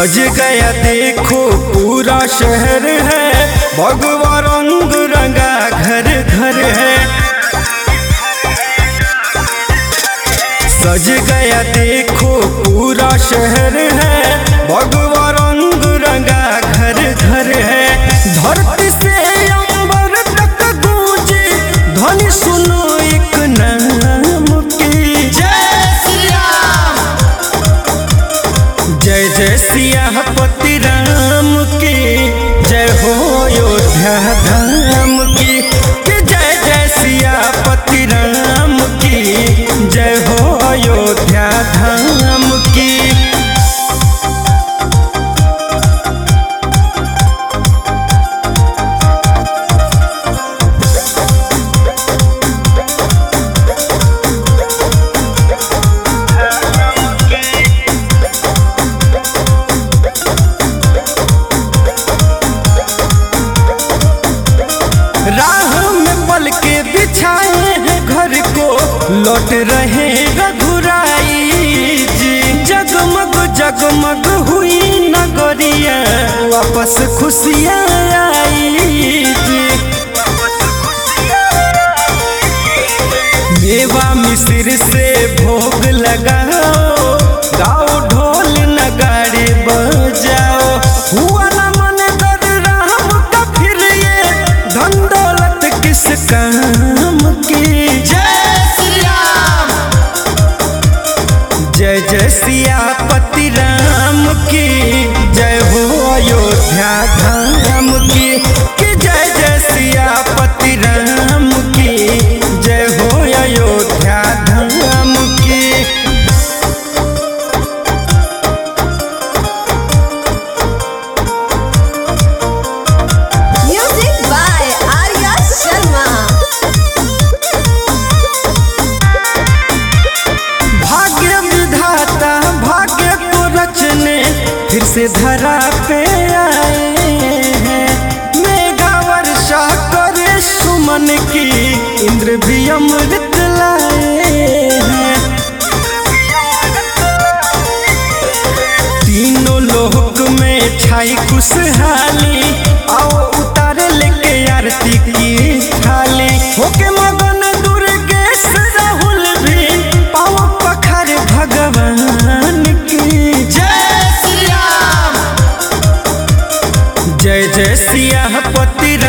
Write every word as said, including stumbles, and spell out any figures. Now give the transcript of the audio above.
सज गया देखो पूरा शहर है, भगवा रंग रंगा घर घर है। सज गया देखो पूरा शहर है, भगवा रंग रंगा घर घर है। धरती से अंबर तक गूंजे ध्वनि सुनो एक नाम की, जय सिया जय जय सियापति राम की, जय हो अयोध्या धाम की। कि जय जय सियापति राम की, जय हो अयोध्या धाम की। राह में पल के बिछाए हैं घर को, लौट रहे रघुराई जी। जगमग जगमग हुई नगरिया, वापस खुशियाँ आई जी। मेवा मिश्र से भोग लगाओ, गाओ ढोल नगाड़े बजाओ। हुआ ना मन कर राम का फिर ये, धन दौलत किस काम की। जय सिया जय जय सियापति राम की, जय हो अयोध्या धाम की। कि जय जय सियापति राम की, जय हो अयोध्या धाम की। Music by Arya Sharma. भाग्य विधाता भाग्य को रचने फिर से धरा पे आए हैं। मेघा वर्षा करे सुमन की, इंद्र भी अमृत लाए हैं। तीनों लोक में छाई खुशहाली, आओ उतारे लेके आरती की थाली। होके मगन दुर्गेश राहुल भी, पाओ पखार भगवान की। जय सिया जय जय सियापति